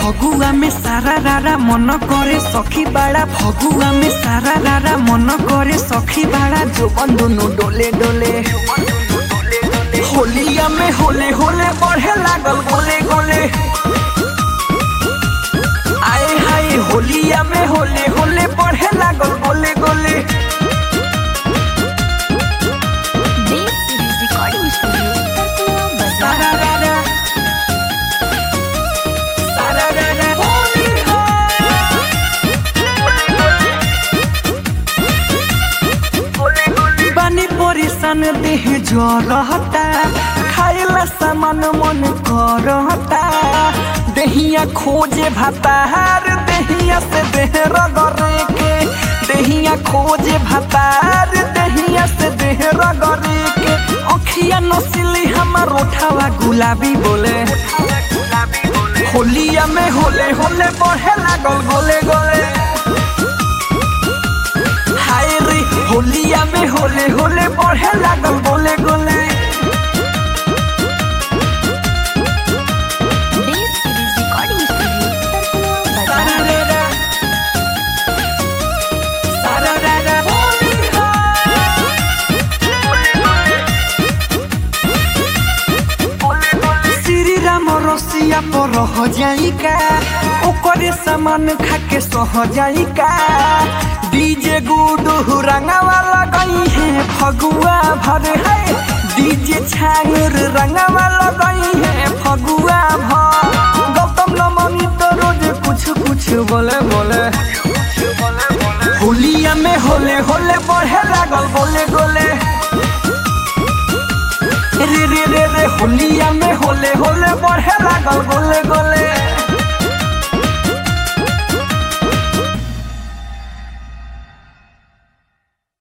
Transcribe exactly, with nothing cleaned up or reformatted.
फगुआ में सारा रारा मन करे सखी बाड़ा फगुआ में सारा रारा मन करे सखी बाड़ा जोबन दोनों डोले डोले होलिया में होले होले बढ़े लागल गोले गोले आए हाय होलिया में होले होले बढ़े लागल गोले गोले सारा रारा सारा रारा होली हो बानी परिसन देह जो रहता खाइला सामान मन करता देहिया खोजे भातार देहिया से देह रगरे के देहिया खोजे भातार देहिया से देह रगरे के अखिया नसीली हमार ओठावा गुलाबी बोले होलिया में होले होले बढ़े लागल गोले गोले हाय रे होलिया में होले होले बढ़े लागल गोले गोले सारा रारा सारा रारा होली हो श्री राम रसिया पर हो जाई का ओकरे सामान खाके सह जाई का डीजे गुडू रंगावा लगाई है फगुआ भर है डीजे छांगुर रंगावा लगाई है फगुआ भर गौतम नमनी तो रोज कुछ कुछ बोले बोले होलिया में होले होले बढ़े लागल गोले गोले रे रे रे रे होलिया में होले होले बढ़े लागल गोले गोले।